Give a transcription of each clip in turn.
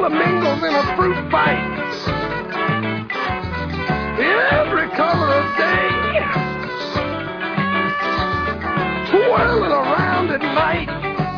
flamingos in a fruit fight. Every color of day, twirling around at night.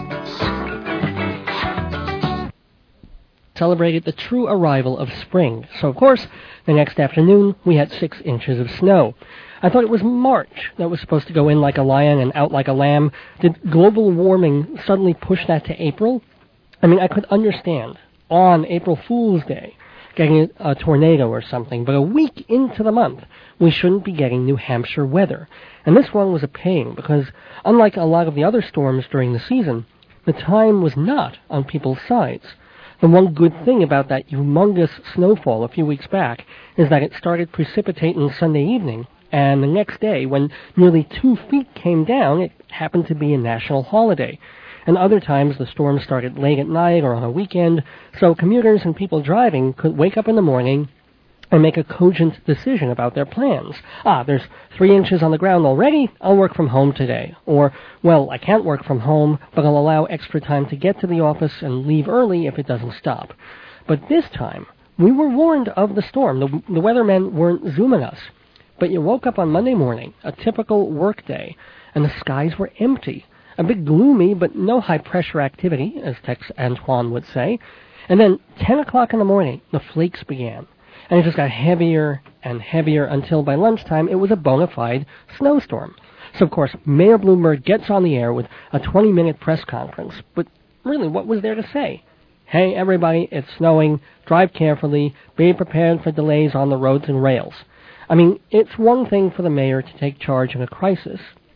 Celebrated the true arrival of spring. So, of course, the next afternoon, we had 6 inches of snow. I thought it was March that was supposed to go in like a lion and out like a lamb. Did global warming suddenly push that to April? I mean, I could understand on April Fool's Day getting a tornado or something, but a week into the month, we shouldn't be getting New Hampshire weather. And this one was a pain because, unlike a lot of the other storms during the season, the time was not on people's sides. The one good thing about that humongous snowfall a few weeks back is that it started precipitating Sunday evening, and the next day, when nearly 2 feet came down, it happened to be a national holiday. And other times the storm started late at night or on a weekend, so commuters and people driving could wake up in the morning and make a cogent decision about their plans. There's 3 inches on the ground already, I'll work from home today. Or, well, I can't work from home, but I'll allow extra time to get to the office and leave early if it doesn't stop. But this time, we were warned of the storm. The weathermen weren't zooming us. But you woke up on Monday morning, a typical work day, and the skies were empty. A bit gloomy, but no high-pressure activity, as Tex Antoine would say. And then, 10 o'clock in the morning, the flakes began. And it just got heavier and heavier until by lunchtime it was a bona fide snowstorm. So, of course, Mayor Bloomberg gets on the air with a 20-minute press conference. But really, what was there to say? Hey, everybody, it's snowing. Drive carefully. Be prepared for delays on the roads and rails. I mean, it's one thing for the mayor to take charge in a crisis,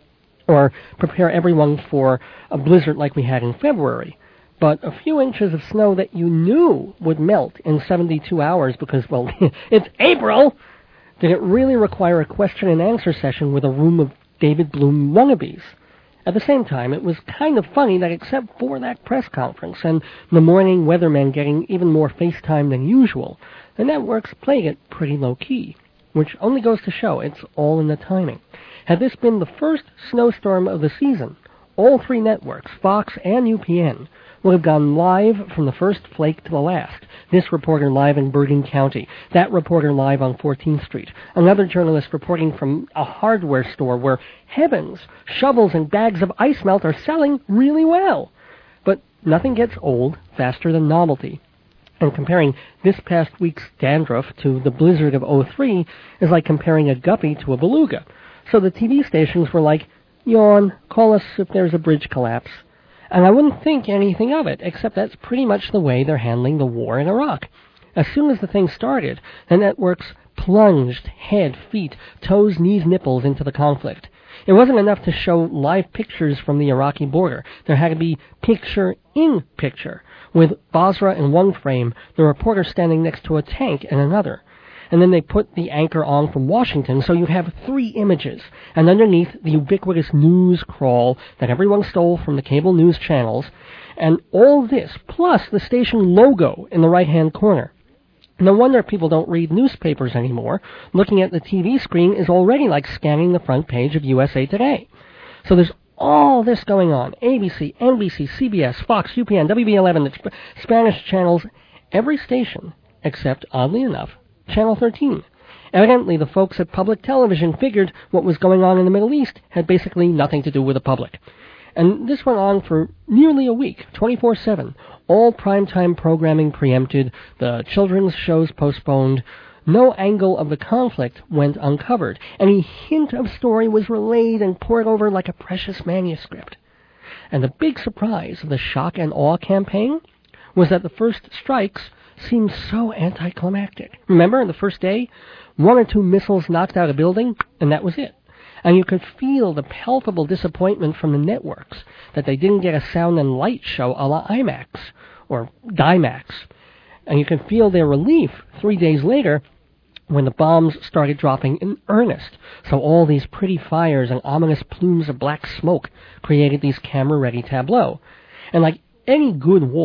or prepare everyone for a blizzard like we had in February. But a few inches of snow that you knew would melt in 72 hours because, well, it's April! Did it really require a question and answer session with a room of David Bloom wannabes? At the same time, it was kind of funny that except for that press conference and the morning weathermen getting even more FaceTime than usual, the networks played it pretty low-key, which only goes to show it's all in the timing. Had this been the first snowstorm of the season, all 3 networks, Fox and UPN, would have gone live from the first flake to the last. This reporter live in Bergen County, that reporter live on 14th Street, another journalist reporting from a hardware store where, heavens, shovels and bags of ice melt are selling really well. But nothing gets old faster than novelty. And comparing this past week's dandruff to the blizzard of '03 is like comparing a guppy to a beluga. So the TV stations were like, yawn, call us if there's a bridge collapse. And I wouldn't think anything of it, except that's pretty much the way they're handling the war in Iraq. As soon as the thing started, the networks plunged head, feet, toes, knees, nipples into the conflict. It wasn't enough to show live pictures from the Iraqi border. There had to be picture-in-picture, with Basra in one frame, the reporter standing next to a tank in another. And then they put the anchor on from Washington, so you have 3 images, and underneath the ubiquitous news crawl that everyone stole from the cable news channels, and all this, plus the station logo in the right-hand corner. No wonder people don't read newspapers anymore. Looking at the TV screen is already like scanning the front page of USA Today. So there's all this going on. ABC, NBC, CBS, Fox, UPN, WB11, the Spanish channels, every station, except, oddly enough, Channel 13. Evidently, the folks at public television figured what was going on in the Middle East had basically nothing to do with the public. And this went on for nearly a week, 24/7. All primetime programming preempted, the children's shows postponed. No angle of the conflict went uncovered. Any hint of story was relayed and poured over like a precious manuscript. And the big surprise of the shock and awe campaign was that the first strikes seemed so anticlimactic. Remember, the first day, 1 or 2 missiles knocked out a building, and that was it. And you could feel the palpable disappointment from the networks that they didn't get a sound and light show a la IMAX or DIMAX. And you could feel their relief 3 days later when the bombs started dropping in earnest. So all these pretty fires and ominous plumes of black smoke created these camera-ready tableaux. And like any good war,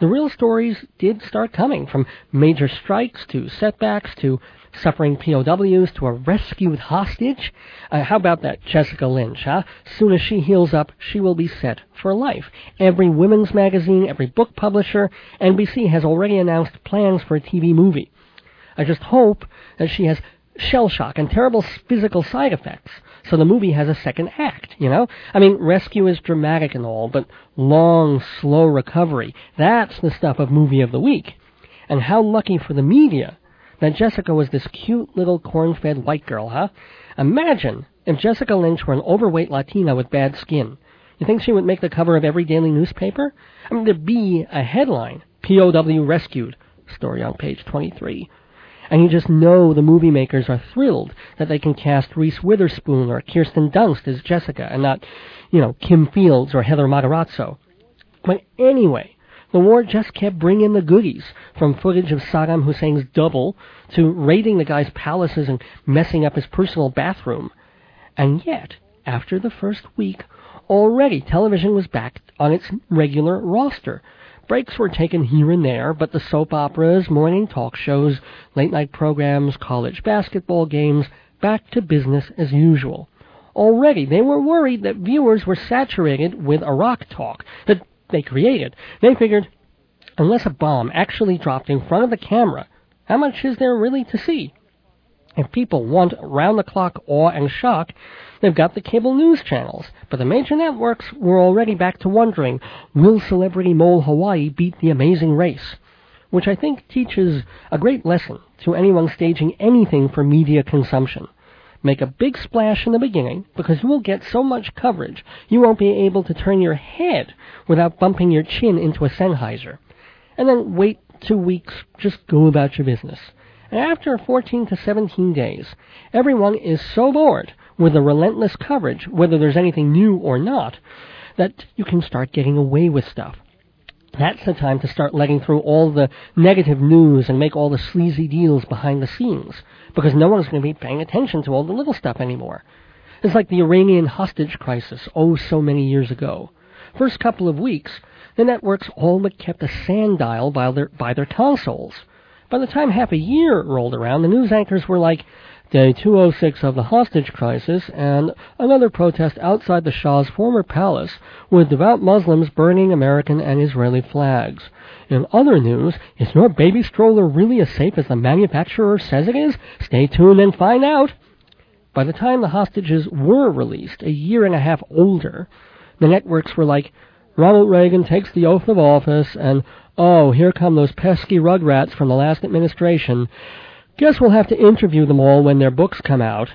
the real stories did start coming, from major strikes to setbacks to suffering POWs to a rescued hostage. How about that Jessica Lynch, huh? Soon as she heals up, she will be set for life. Every women's magazine, every book publisher, NBC has already announced plans for a TV movie. I just hope that she has shell shock and terrible physical side effects, so the movie has a second act, you know? I mean, rescue is dramatic and all, but long, slow recovery, that's the stuff of movie of the week. And how lucky for the media that Jessica was this cute little corn-fed white girl, huh? Imagine if Jessica Lynch were an overweight Latina with bad skin. You think she would make the cover of every daily newspaper? I mean, there'd be a headline, POW rescued, story on page 23. And you just know the movie makers are thrilled that they can cast Reese Witherspoon or Kirsten Dunst as Jessica and not, Kim Fields or Heather Matarazzo. But anyway, the war just kept bringing the goodies, from footage of Saddam Hussein's double to raiding the guy's palaces and messing up his personal bathroom. And yet, after the first week, already television was back on its regular roster. Breaks were taken here and there, but the soap operas, morning talk shows, late-night programs, college basketball games, back to business as usual. Already, they were worried that viewers were saturated with Iraq talk that they created. They figured, unless a bomb actually dropped in front of the camera, how much is there really to see? If people want round-the-clock awe and shock, they've got the cable news channels. But the major networks were already back to wondering, will Celebrity Mole Hawaii beat The Amazing Race? Which I think teaches a great lesson to anyone staging anything for media consumption. Make a big splash in the beginning, because you will get so much coverage, you won't be able to turn your head without bumping your chin into a Sennheiser. And then wait 2 weeks, just go about your business. And after 14 to 17 days, everyone is so bored with the relentless coverage, whether there's anything new or not, that you can start getting away with stuff. That's the time to start letting through all the negative news and make all the sleazy deals behind the scenes, because no one's going to be paying attention to all the little stuff anymore. It's like the Iranian hostage crisis, so many years ago. First couple of weeks, the networks all but kept a sand dial by their consoles. By the time half a year rolled around, the news anchors were like, Day 206 of the hostage crisis, and another protest outside the Shah's former palace, with devout Muslims burning American and Israeli flags. In other news, is your baby stroller really as safe as the manufacturer says it is? Stay tuned and find out. By the time the hostages were released, a year and a half older, the networks were like, Ronald Reagan takes the oath of office, and here come those pesky rugrats from the last administration. Guess we'll have to interview them all when their books come out.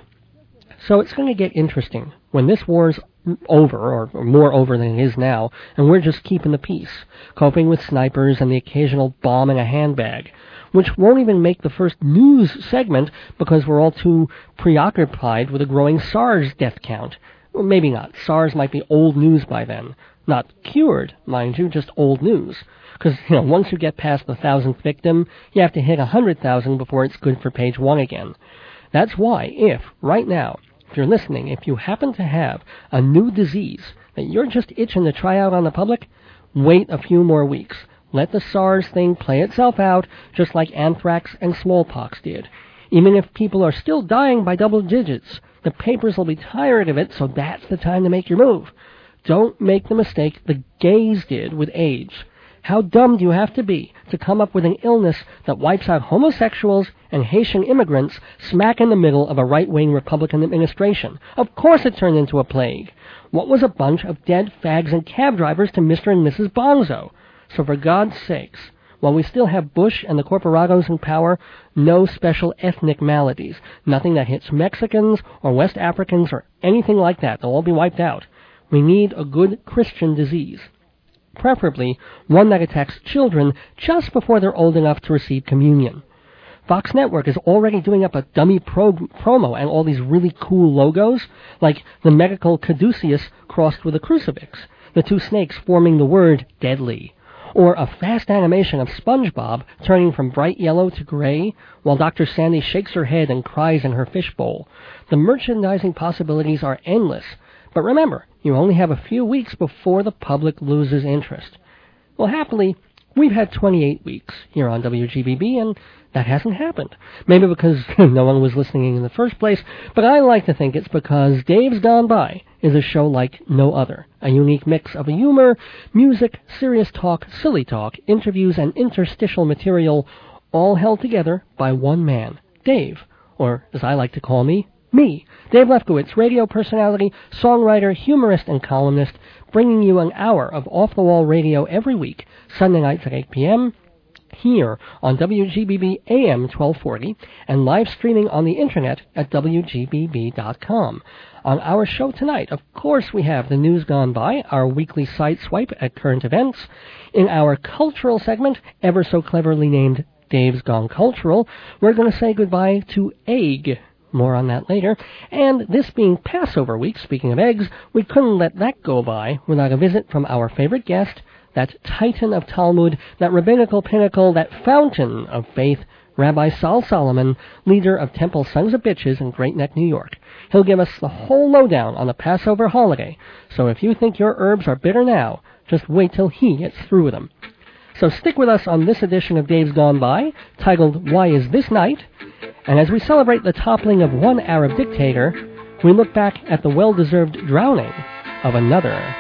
So it's going to get interesting when this war's over, or more over than it is now, and we're just keeping the peace, coping with snipers and the occasional bomb in a handbag, which won't even make the first news segment because we're all too preoccupied with a growing SARS death count. Well, maybe not. SARS might be old news by then. Not cured, mind you, just old news. Because, once you get past the 1,000th victim, you have to hit 100,000 before it's good for page 1 again. That's why, right now, if you're listening, if you happen to have a new disease that you're just itching to try out on the public, wait a few more weeks. Let the SARS thing play itself out, just like anthrax and smallpox did. Even if people are still dying by double digits, the papers will be tired of it, so that's the time to make your move. Don't make the mistake the gays did with AIDS. How dumb do you have to be to come up with an illness that wipes out homosexuals and Haitian immigrants smack in the middle of a right-wing Republican administration? Of course it turned into a plague. What was a bunch of dead fags and cab drivers to Mr. and Mrs. Bonzo? So for God's sakes, while we still have Bush and the corporados in power, no special ethnic maladies. Nothing that hits Mexicans or West Africans or anything like that. They'll all be wiped out. We need a good Christian disease. Preferably one that attacks children just before they're old enough to receive communion. Fox Network is already doing up a dummy promo and all these really cool logos, like the medical caduceus crossed with a crucifix, the two snakes forming the word deadly, or a fast animation of SpongeBob turning from bright yellow to gray while Dr. Sandy shakes her head and cries in her fishbowl. The merchandising possibilities are endless. But remember, you only have a few weeks before the public loses interest. Well, happily, We've had 28 weeks here on WGBB, and that hasn't happened. Maybe because no one was listening in the first place, but I like to think it's because Dave's Gone By is a show like no other. A unique mix of humor, music, serious talk, silly talk, interviews, and interstitial material, all held together by one man, Dave, or as I like to call me, Dave Lefkowitz, radio personality, songwriter, humorist, and columnist, bringing you an hour of off-the-wall radio every week, Sunday nights at 8 p.m., here on WGBB AM 1240, and live streaming on the internet at WGBB.com. On our show tonight, of course, we have the news gone by, our weekly side swipe at current events. In our cultural segment, ever so cleverly named Dave's Gone Cultural, we're going to say goodbye to egg. More on that later. And this being Passover week, speaking of eggs, we couldn't let that go by without a visit from our favorite guest, that titan of Talmud, that rabbinical pinnacle, that fountain of faith, Rabbi Sal Solomon, leader of Temple Sons of Bitches in Great Neck, New York. He'll give us the whole lowdown on the Passover holiday, so if you think your herbs are bitter now, just wait till he gets through with them. So stick with us on this edition of Dave's Gone By, titled Why Is This Night? And as we celebrate the toppling of one Arab dictator, we look back at the well-deserved drowning of another.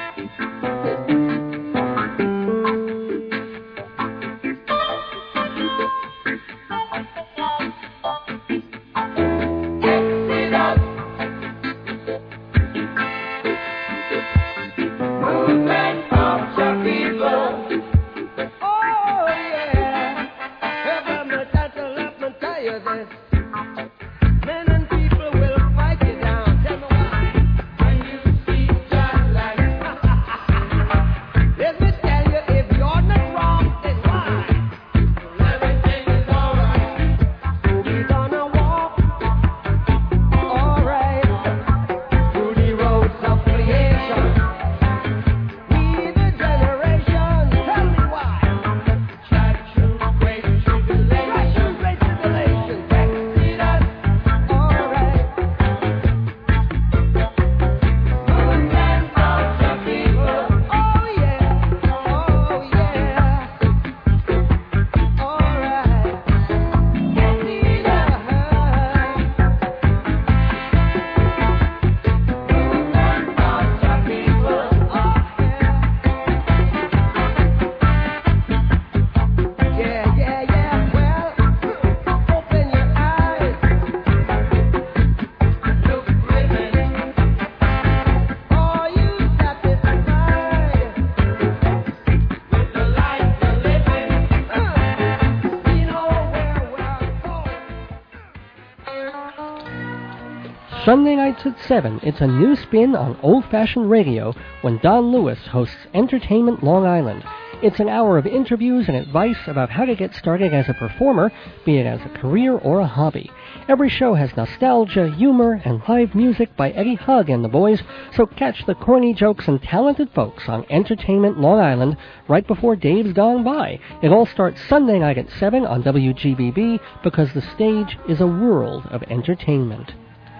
Sunday nights at 7, it's a new spin on old-fashioned radio when Don Lewis hosts Entertainment Long Island. It's an hour of interviews and advice about how to get started as a performer, be it as a career or a hobby. Every show has nostalgia, humor, and live music by Eddie Hugg and the boys, so catch the corny jokes and talented folks on Entertainment Long Island right before Dave's Gone By. It all starts Sunday night at 7 on WGBB because the stage is a world of entertainment.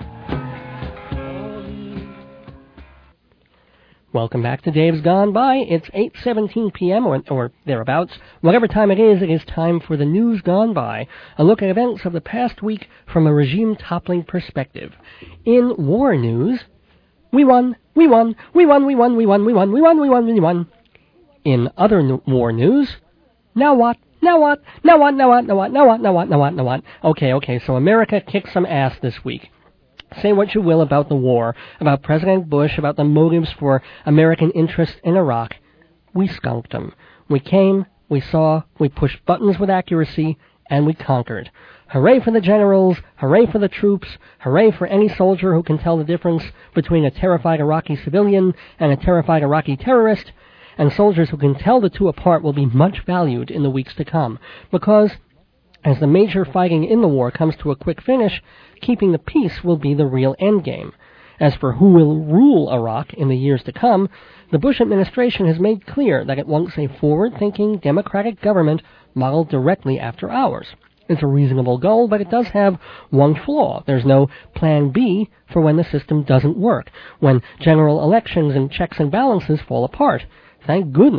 Welcome back to Dave's Gone By. It's 8:17 p.m. or thereabouts. Whatever time it is time for the news gone by, a look at events of the past week from a regime-toppling perspective. In war news, we won. In other war news, now what? Okay, so America kicked some ass this week. Say what you will about the war, about President Bush, about the motives for American interest in Iraq. We skunked them. We came, we saw, we pushed buttons with accuracy, and we conquered. Hooray for the generals, hooray for the troops, hooray for any soldier who can tell the difference between a terrified Iraqi civilian and a terrified Iraqi terrorist, and soldiers who can tell the two apart will be much valued in the weeks to come, because as the major fighting in the war comes to a quick finish, keeping the peace will be the real endgame. As for who will rule Iraq in the years to come, the Bush administration has made clear that it wants a forward-thinking democratic government modeled directly after ours. It's a reasonable goal, but it does have one flaw. There's no plan B for when the system doesn't work, when general elections and checks and balances fall apart. Thank goodness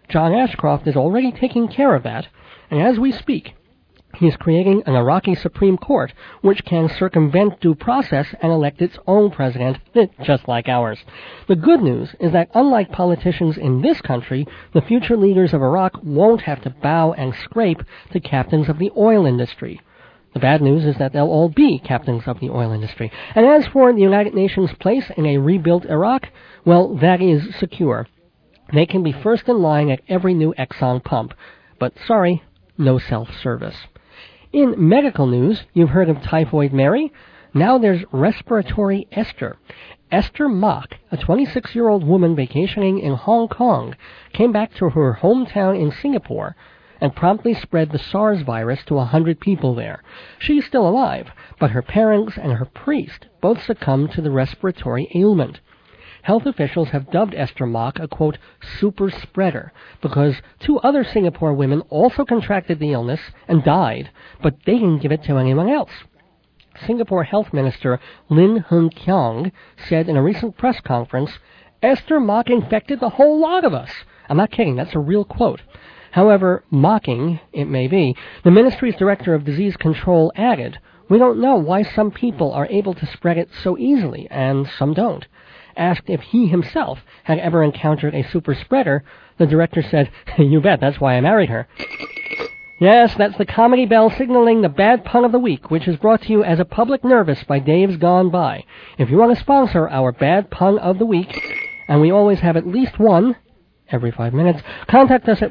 John Ashcroft is already taking care of that, and as we speak, he's creating an Iraqi Supreme Court which can circumvent due process and elect its own president, just like ours. The good news is that unlike politicians in this country, the future leaders of Iraq won't have to bow and scrape to captains of the oil industry. The bad news is that they'll all be captains of the oil industry. And as for the United Nations' place in a rebuilt Iraq, well, that is secure. They can be first in line at every new Exxon pump. But sorry, no self-service. In medical news, you've heard of Typhoid Mary. Now there's Respiratory Esther. Esther Mock, a 26-year-old woman vacationing in Hong Kong, came back to her hometown in Singapore and promptly spread the SARS virus to 100 people there. She's still alive, but her parents and her priest both succumbed to the respiratory ailment. Health officials have dubbed Esther Mock a, quote, super spreader, because 2 other Singapore women also contracted the illness and died, but they didn't give it to anyone else. Singapore Health Minister Lin Hun Kiang said in a recent press conference, Esther Mock infected the whole lot of us. I'm not kidding, that's a real quote. However, mocking it may be, the ministry's director of disease control added, we don't know why some people are able to spread it so easily and some don't. Asked if he himself had ever encountered a super spreader, the director said, you bet, that's why I married her. Yes, that's the comedy bell signaling the bad pun of the week, which is brought to you as a public service by Dave's Gone By. If you want to sponsor our bad pun of the week, and we always have at least one every 5 minutes, contact us at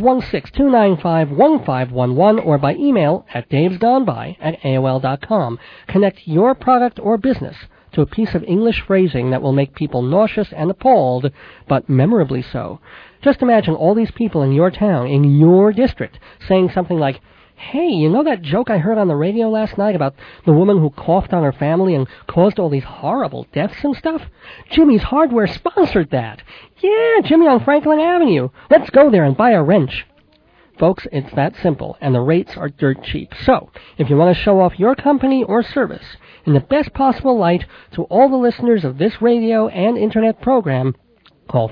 516-295-1511 or by email at davesgoneby@aol.com. Connect your product or business to a piece of English phrasing that will make people nauseous and appalled, but memorably so. Just imagine all these people in your town, in your district, saying something like, hey, you know that joke I heard on the radio last night about the woman who coughed on her family and caused all these horrible deaths and stuff? Jimmy's Hardware sponsored that. Yeah, Jimmy on Franklin Avenue. Let's go there and buy a wrench. Folks, it's that simple, and the rates are dirt cheap. So, if you want to show off your company or service in the best possible light to all the listeners of this radio and internet program, call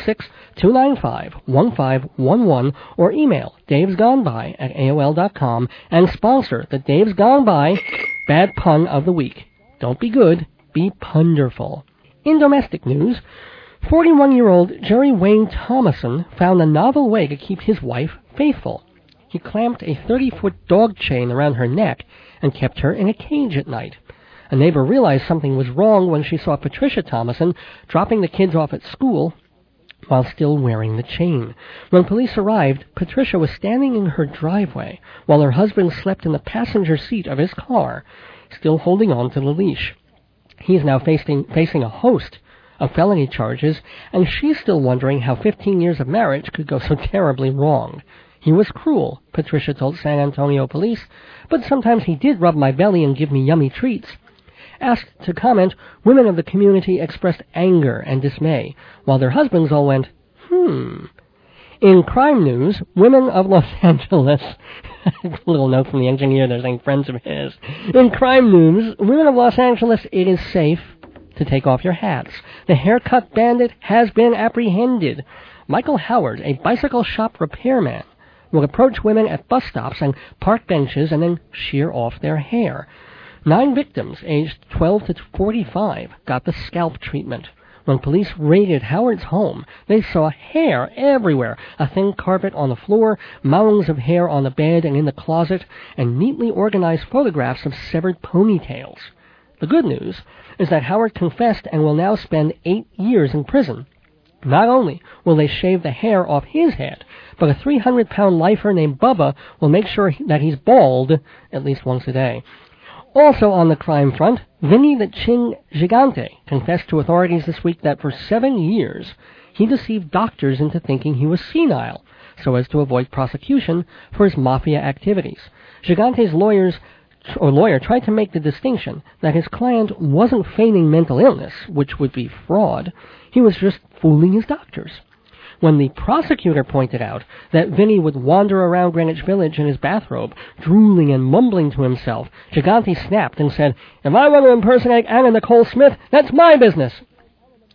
516-295-1511 or email davesgoneby@aol.com and sponsor the Dave's Gone By Bad Pun of the Week. Don't be good, be punderful. In domestic news, 41-year-old Jerry Wayne Thomason found a novel way to keep his wife faithful. He clamped a 30-foot dog chain around her neck and kept her in a cage at night. A neighbor realized something was wrong when she saw Patricia Thomason dropping the kids off at school while still wearing the chain. When police arrived, Patricia was standing in her driveway while her husband slept in the passenger seat of his car, still holding on to the leash. He is now facing a host of felony charges, and she's still wondering how 15 years of marriage could go so terribly wrong. He was cruel, Patricia told San Antonio police, but sometimes he did rub my belly and give me yummy treats. Asked to comment, women of the community expressed anger and dismay, while their husbands all went, In crime news, women of Los Angeles... a little note from the engineer, they're saying friends of his. In crime news, women of Los Angeles, it is safe to take off your hats. The haircut bandit has been apprehended. Michael Howard, a bicycle shop repairman, will approach women at bus stops and park benches and then shear off their hair. 9 victims, aged 12 to 45, got the scalp treatment. When police raided Howard's home, they saw hair everywhere, a thin carpet on the floor, mounds of hair on the bed and in the closet, and neatly organized photographs of severed ponytails. The good news is that Howard confessed and will now spend 8 years in prison. Not only will they shave the hair off his head, but a 300-pound lifer named Bubba will make sure that he's bald at least once a day. Also on the crime front, Vinny the Ching Gigante confessed to authorities this week that for 7 years he deceived doctors into thinking he was senile, so as to avoid prosecution for his mafia activities. Gigante's lawyer tried to make the distinction that his client wasn't feigning mental illness, which would be fraud. He was just fooling his doctors. When the prosecutor pointed out that Vinny would wander around Greenwich Village in his bathrobe, drooling and mumbling to himself, Gigante snapped and said, "If I want to impersonate Anna Nicole Smith, that's my business."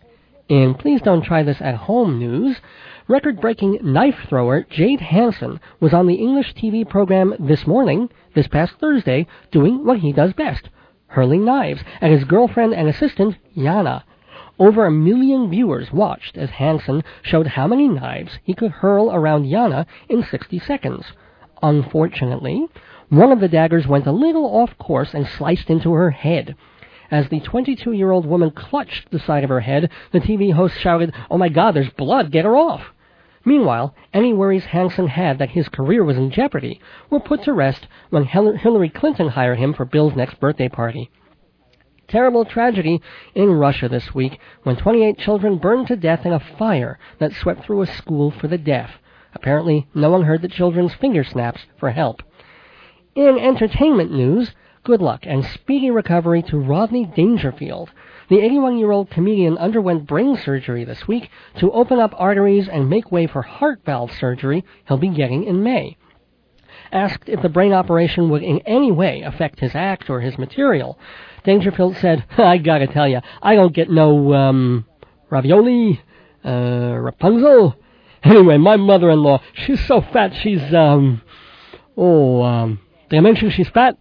In Please Don't Try This at Home news, record-breaking knife thrower Jade Hansen was on the English TV program this past Thursday, doing what he does best, hurling knives at his girlfriend and assistant, Yana. Over 1 million viewers watched as Hansen showed how many knives he could hurl around Yana in 60 seconds. Unfortunately, one of the daggers went a little off course and sliced into her head. As the 22-year-old woman clutched the side of her head, the TV host shouted, "Oh my God, there's blood, get her off!" Meanwhile, any worries Hansen had that his career was in jeopardy were put to rest when Hillary Clinton hired him for Bill's next birthday party. Terrible tragedy in Russia this week when 28 children burned to death in a fire that swept through a school for the deaf. Apparently, no one heard the children's finger snaps for help. In entertainment news, good luck and speedy recovery to Rodney Dangerfield. The 81-year-old comedian underwent brain surgery this week to open up arteries and make way for heart valve surgery he'll be getting in May. Asked if the brain operation would in any way affect his act or his material, Dangerfield said, "I gotta tell you, I don't get no, ravioli, Rapunzel. Anyway, my mother-in-law, she's so fat, she's, did I mention she's fat?"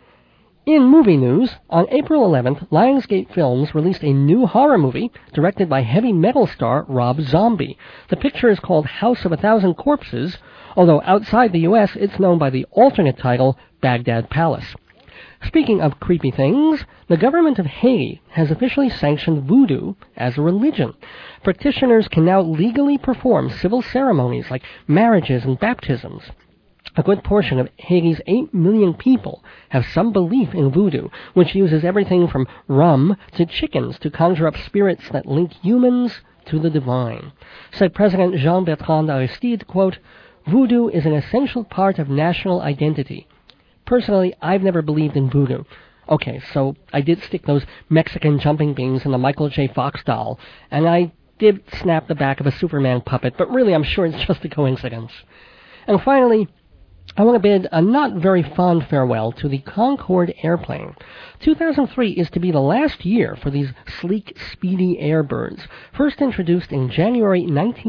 In movie news, on April 11th, Lionsgate Films released a new horror movie directed by heavy metal star Rob Zombie. The picture is called House of a Thousand Corpses, although outside the U.S. it's known by the alternate title Baghdad Palace. Speaking of creepy things, the government of Haiti has officially sanctioned voodoo as a religion. Practitioners can now legally perform civil ceremonies like marriages and baptisms. A good portion of Haiti's 8 million people have some belief in voodoo, which uses everything from rum to chickens to conjure up spirits that link humans to the divine. Said President Jean-Bertrand Aristide, quote, "Voodoo is an essential part of national identity. Personally, I've never believed in voodoo. Okay, so I did stick those Mexican jumping beans in the Michael J. Fox doll, and I did snap the back of a Superman puppet, but really I'm sure it's just a coincidence." And finally, I want to bid a not very fond farewell to the Concorde airplane. 2003 is to be the last year for these sleek, speedy airbirds, first introduced in January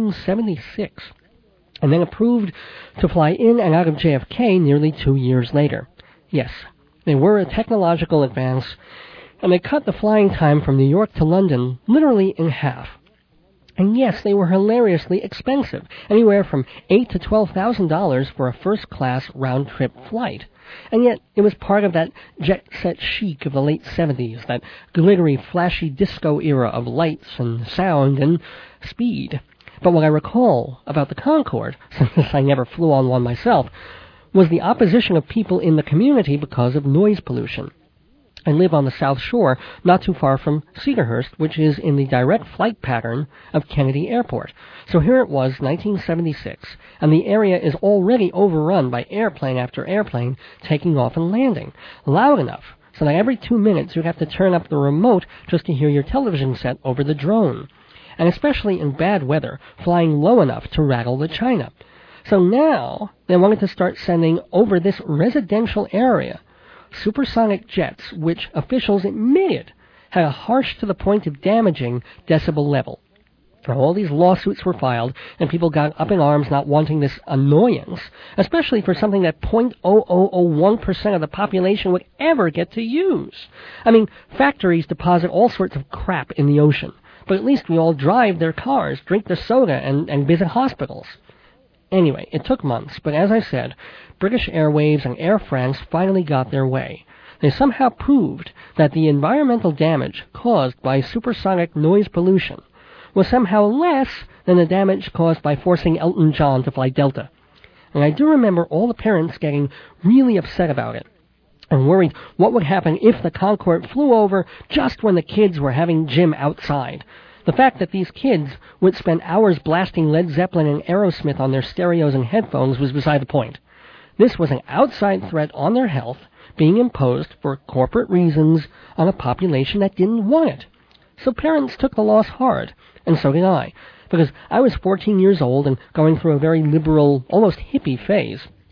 1976, and then approved to fly in and out of JFK nearly 2 years later. Yes, they were a technological advance, and they cut the flying time from New York to London literally in half. And yes, they were hilariously expensive, anywhere from $8,000 to $12,000 for a first-class round-trip flight. And yet, it was part of that jet-set chic of the late 70s, that glittery, flashy disco era of lights and sound and speed. But what I recall about the Concorde, since I never flew on one myself, was the opposition of people in the community because of noise pollution. I live on the South Shore, not too far from Cedarhurst, which is in the direct flight pattern of Kennedy Airport. So here it was, 1976, and the area is already overrun by airplane after airplane taking off and landing, loud enough so that every 2 minutes you'd have to turn up the remote just to hear your television set over the drone, and especially in bad weather, flying low enough to rattle the china. So now they wanted to start sending over this residential area supersonic jets, which officials admitted had a harsh to the point of damaging decibel level. Now, all these lawsuits were filed, and people got up in arms not wanting this annoyance, especially for something that 0.0001% of the population would ever get to use. I mean, factories deposit all sorts of crap in the ocean, but at least we all drive their cars, drink their soda, and visit hospitals. Anyway, it took months, but as I said, British Airways and Air France finally got their way. They somehow proved that the environmental damage caused by supersonic noise pollution was somehow less than the damage caused by forcing Elton John to fly Delta. And I do remember all the parents getting really upset about it and worried what would happen if the Concorde flew over just when the kids were having gym outside. The fact that these kids would spend hours blasting Led Zeppelin and Aerosmith on their stereos and headphones was beside the point. This was an outside threat on their health being imposed for corporate reasons on a population that didn't want it. So parents took the loss hard, and so did I, because I was 14 years old and going through a very liberal, almost hippie phase.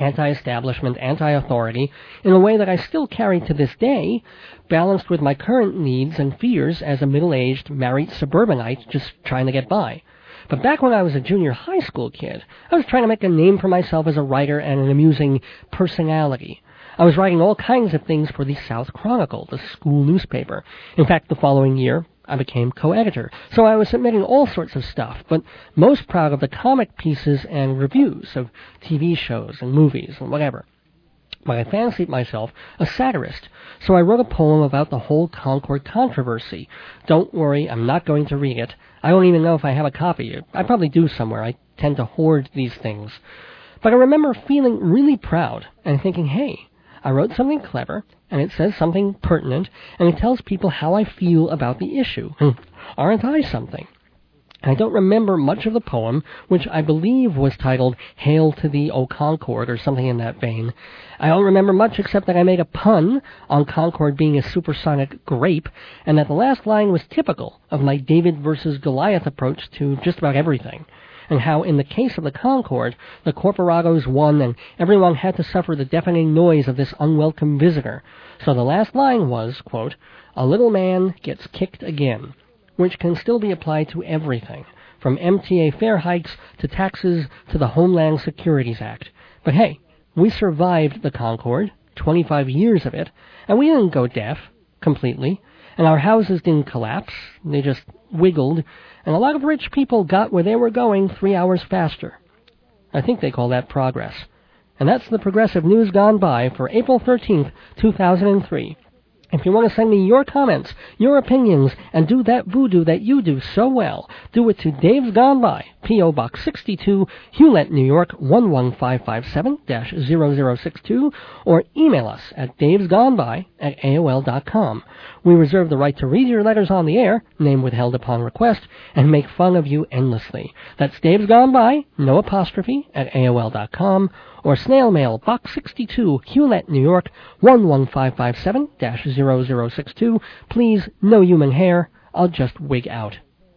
anti-establishment, anti-authority, in a way that I still carry to this day, balanced with my current needs and fears as a middle-aged, married suburbanite just trying to get by. But back when I was a junior high school kid, I was trying to make a name for myself as a writer and an amusing personality. I was writing all kinds of things for the South Chronicle, the school newspaper. In fact, the following year, I became co-editor, so I was submitting all sorts of stuff, but most proud of the comic pieces and reviews of TV shows and movies and whatever. But I fancied myself a satirist, so I wrote a poem about the whole Concord controversy. Don't worry, I'm not going to read it. I don't even know if I have a copy. I probably do somewhere. I tend to hoard these things. But I remember feeling really proud and thinking, hey, I wrote something clever, and it says something pertinent, and it tells people how I feel about the issue. Aren't I something? I don't remember much of the poem, which I believe was titled Hail to Thee, O Concord, or something in that vein. I don't remember much except that I made a pun on Concord being a supersonic grape, and that the last line was typical of my David versus Goliath approach to just about everything, and how in the case of the Concord, the Corporados won and everyone had to suffer the deafening noise of this unwelcome visitor. So the last line was, quote, a little man gets kicked again, which can still be applied to everything, from MTA fare hikes to taxes to the Homeland Securities Act. But hey, we survived the Concord, 25 years of it, and we didn't go deaf completely, and our houses didn't collapse, they just wiggled, and a lot of rich people got where they were going 3 hours faster. I think they call that progress. And that's the Progressive News Gone By for April 13th, 2003. If you want to send me your comments, your opinions, and do that voodoo that you do so well, do it to Dave's Gone By, P.O. Box 62, Hewlett, New York, 11557-0062, or email us at davesgoneby@aol.com. We reserve the right to read your letters on the air, name withheld upon request, and make fun of you endlessly. That's Dave's Gone By, no apostrophe, at aol.com, or snail mail, Box 62, Hewlett, New York, 11557-0062. Please, no human hair. I'll just wig out.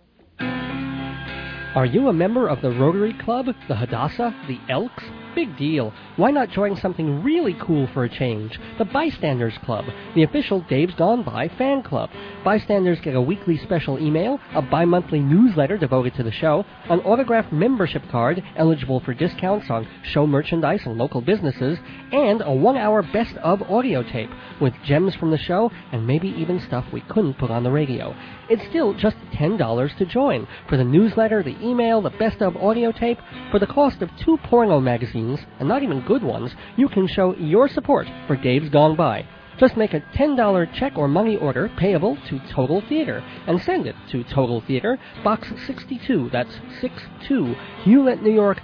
Are you a member of the Rotary Club, the Hadassah, the Elks? Big deal. Why not join something really cool for a change? The Bystanders Club, the official Dave's Gone By fan club. Bystanders get a weekly special email, a bi-monthly newsletter devoted to the show, an autographed membership card eligible for discounts on show merchandise and local businesses, and a 1-hour best-of audio tape with gems from the show and maybe even stuff we couldn't put on the radio. It's still just $10 to join. For the newsletter, the email, the best-of audio tape, for the cost of 2 porno magazines, and not even good ones, you can show your support for Dave's Gone By. Just make a $10 check or money order payable to Total Theater and send it to Total Theater, Box 62, that's 62, Hewlett, New York,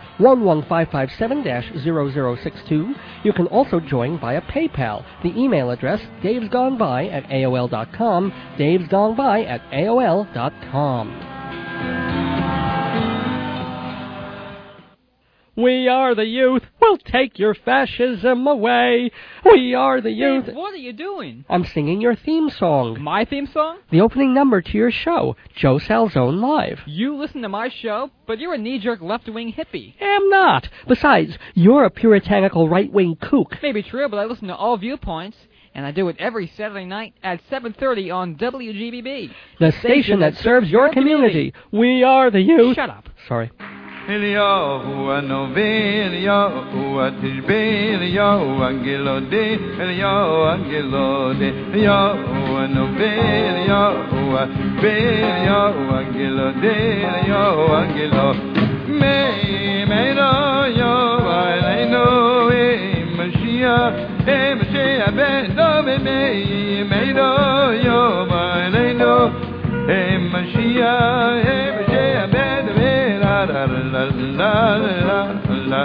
11557-0062. You can also join via PayPal. The email address, davesgoneby@aol.com, davesgoneby@aol.com. We are the youth. We'll take your fascism away. We are the youth. Dave, what are you doing? I'm singing your theme song. My theme song? The opening number to your show, Joe Salzone Live. You listen to my show, but you're a knee-jerk left-wing hippie. I'm not. Besides, you're a puritanical right-wing kook. Maybe true, but I listen to all viewpoints, and I do it every Saturday night at 7:30 on WGBB. The station that serves your community. We are the youth. Shut up. Sorry. Eliyahu Anovi, Eliyahu Atishbe, Eliyahu Angelo De, Eliyahu Angelo De, Eliyahu Anovi, Eliyahu Atishbe, Eliyahu Angelo De, Eliyahu Angelo Meiro Yo, Alaino Mashiach, Mashiach Ben Dove Meiro Yo, Alaino Mashiach, Mashiach Ben Dove. La la la la la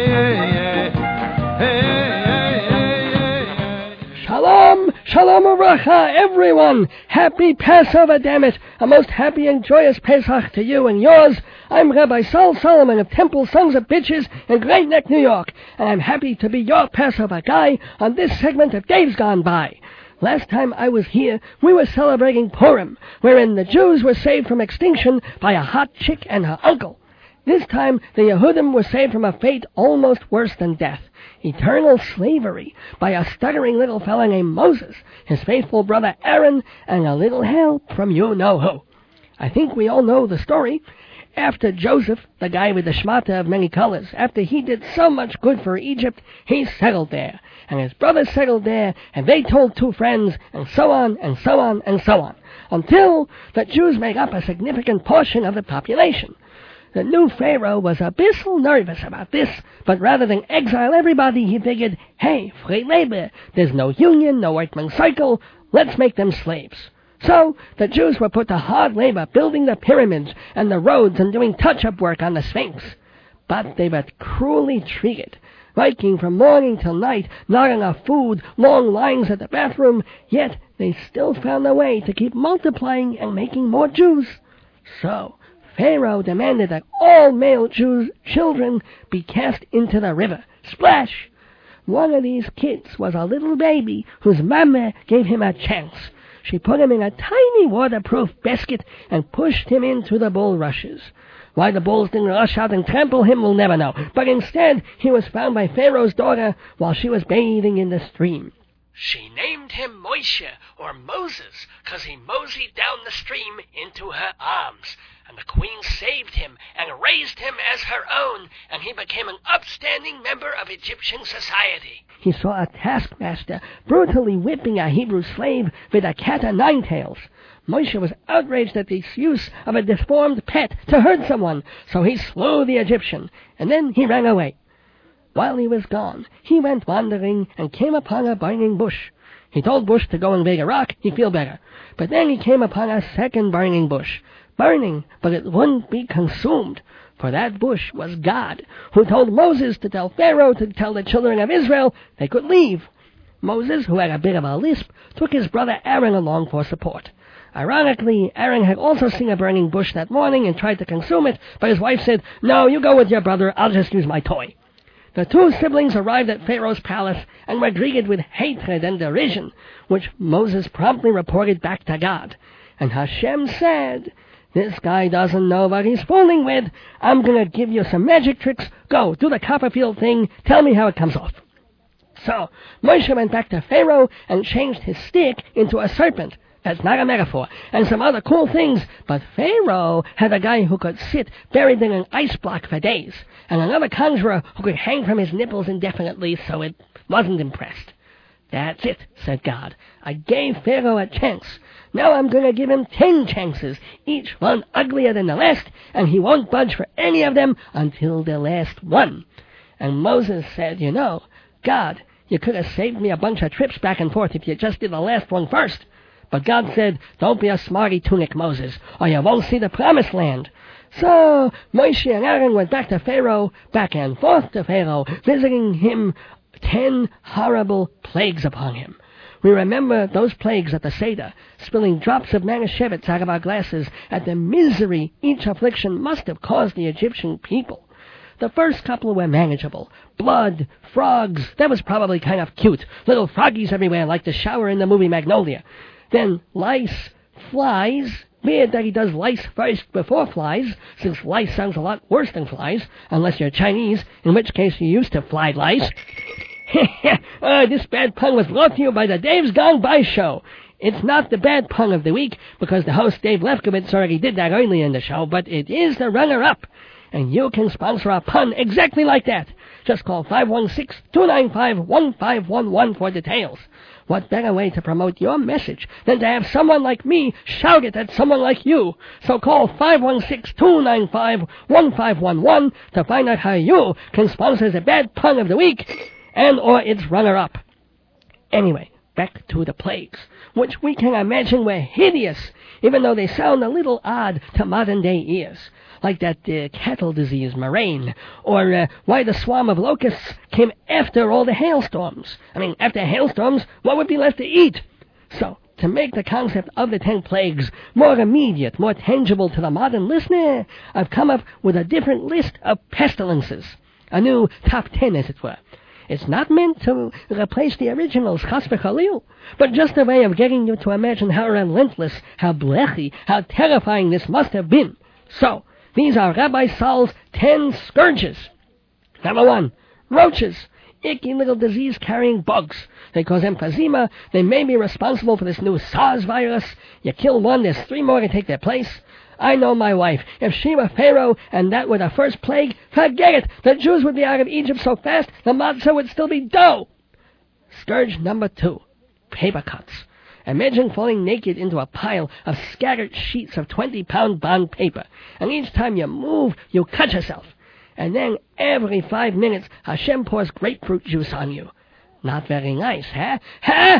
Shalom Bracha, everyone! Happy Passover, damn it! A most happy and joyous Pesach to you and yours. I'm Rabbi Saul Solomon of Temple Sons of Bitches in Great Neck, New York, and I'm happy to be your Passover guy on this segment of Dave's Gone By. Last time I was here, we were celebrating Purim, wherein the Jews were saved from extinction by a hot chick and her uncle. This time, the Yehudim were saved from a fate almost worse than death. Eternal slavery by a stuttering little fella named Moses, his faithful brother Aaron, and a little help from you-know-who. I think we all know the story. After Joseph, the guy with the shmata of many colors, after he did so much good for Egypt, he settled there. And his brothers settled there, and they told two friends, and so on, and so on, and so on, until the Jews make up a significant portion of the population. The new Pharaoh was a bissel nervous about this, but rather than exile everybody, he figured, hey, free labor, there's no union, no workman's cycle, let's make them slaves. So, the Jews were put to hard labor building the pyramids and the roads and doing touch-up work on the Sphinx. But they were cruelly treated, working from morning till night, not enough food, long lines at the bathroom, yet they still found a way to keep multiplying and making more Jews. So, Pharaoh demanded that all male Jews' children be cast into the river. Splash! One of these kids was a little baby whose mama gave him a chance. She put him in a tiny waterproof basket and pushed him into the bulrushes. Why the bulls didn't rush out and trample him, we'll never know. But instead, he was found by Pharaoh's daughter while she was bathing in the stream. She named him Moshe, or Moses, 'cause he moseyed down the stream into her arms. And the queen saved him and raised him as her own, and he became an upstanding member of Egyptian society. He saw a taskmaster brutally whipping a Hebrew slave with a cat o' nine tails. Moshe was outraged at the use of a deformed pet to hurt someone, so he slew the Egyptian, and then he ran away. While he was gone, he went wandering and came upon a burning bush. He told Bush to go invade Iraq, he'd feel better. But then he came upon a second burning bush. Burning, but it wouldn't be consumed, for that bush was God, who told Moses to tell Pharaoh to tell the children of Israel they could leave. Moses, who had a bit of a lisp, took his brother Aaron along for support. Ironically, Aaron had also seen a burning bush that morning and tried to consume it, but his wife said, "No, you go with your brother, I'll just use my toy." The two siblings arrived at Pharaoh's palace and were greeted with hatred and derision, which Moses promptly reported back to God. And Hashem said, "This guy doesn't know what he's fooling with. I'm going to give you some magic tricks. Go, do the Copperfield thing. Tell me how it comes off." So, Moshe went back to Pharaoh and changed his stick into a serpent. That's not a metaphor. And some other cool things. But Pharaoh had a guy who could sit buried in an ice block for days, and another conjurer who could hang from his nipples indefinitely, so it wasn't impressed. "That's it," said God. "I gave Pharaoh a chance. Now I'm going to give him 10 chances, each one uglier than the last, and he won't budge for any of them until the last one." And Moses said, "God, you could have saved me a bunch of trips back and forth if you just did the last one first." But God said, "Don't be a smarty tunic, Moses, or you won't see the promised land." So Moshe and Aaron went back to Pharaoh, back and forth to Pharaoh, visiting him 10 horrible plagues upon him. We remember those plagues at the Seder, spilling drops of Manischewitz out of our glasses at the misery each affliction must have caused the Egyptian people. The first couple were manageable. Blood, frogs, that was probably kind of cute. Little froggies everywhere like the shower in the movie Magnolia. Then lice, flies. Weird that he does lice first before flies, since lice sounds a lot worse than flies, unless you're Chinese, in which case you used to fly lice. This bad pun was brought to you by the Dave's Gone By show. It's not the bad pun of the week, because the host Dave Lefkowitz already did that earlier in the show, but it is the runner-up. And you can sponsor a pun exactly like that. Just call 516-295-1511 for details. What better way to promote your message than to have someone like me shout it at someone like you? So call 516-295-1511 to find out how you can sponsor the bad pun of the week and or its runner-up. Anyway, back to the plagues, which we can imagine were hideous, even though they sound a little odd to modern-day ears. Like that cattle disease, murrain, or why the swarm of locusts came after all the hailstorms. I mean, after hailstorms, what would be left to eat? So, To make the concept of the 10 plagues more immediate, more tangible to the modern listener, I've come up with a different list of pestilences. A new top 10, as it were. It's not meant to replace the originals, chas v'chalil, but just a way of getting you to imagine how relentless, how blechy, how terrifying this must have been. So, these are Rabbi Sal's 10 scourges. Number 1, roaches. Icky little disease-carrying bugs. They cause emphysema. They may be responsible for this new SARS virus. You kill one, there's 3 more to take their place. I know my wife. If she were Pharaoh and that were the first plague, forget it. The Jews would be out of Egypt so fast, the matzah would still be dough. Scourge number 2, paper cuts. Imagine falling naked into a pile of scattered sheets of 20-pound bond paper, and each time you move, you cut yourself. And then every 5 minutes, Hashem pours grapefruit juice on you. Not very nice, huh? Huh?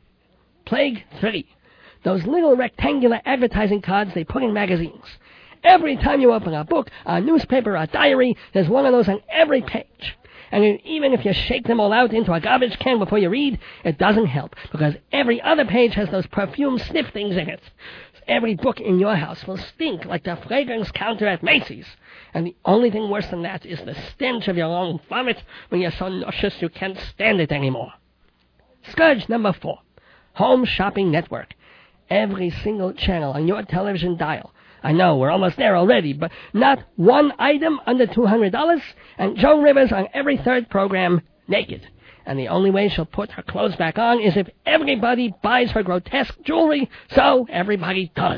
Plague 3. Those little rectangular advertising cards they put in magazines. Every time you open a book, a newspaper, a diary, there's one of those on every page. And even if you shake them all out into a garbage can before you read, it doesn't help, because every other page has those perfume sniff things in it. Every book in your house will stink like the fragrance counter at Macy's. And the only thing worse than that is the stench of your own vomit when you're so nauseous you can't stand it anymore. Scourge number 4, Home Shopping Network. Every single channel on your television dial. I know, we're almost there already, but not one item under $200, and Joan Rivers on every 3rd program, naked. And the only way she'll put her clothes back on is if everybody buys her grotesque jewelry, so everybody does.